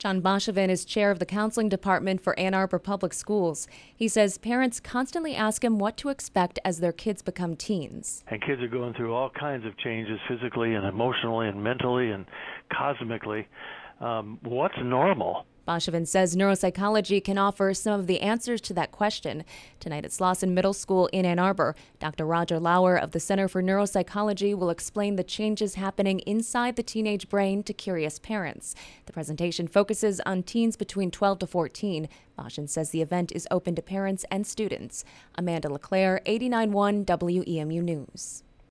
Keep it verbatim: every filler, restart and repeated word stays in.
John Boschevin is chair of the counseling department for Ann Arbor Public Schools. He says parents constantly ask him what to expect as their kids become teens. And kids are going through all kinds of changes physically and emotionally and mentally and cosmically. Um, what's normal? Boschevin says neuropsychology can offer some of the answers to that question. Tonight at Slauson Middle School in Ann Arbor, Doctor Roger Lauer of the Center for Neuropsychology will explain the changes happening inside the teenage brain to curious parents. The presentation focuses on teens between twelve to fourteen. Boschevin says the event is open to parents and students. Amanda LeClaire, eighty-nine point one W E M U News.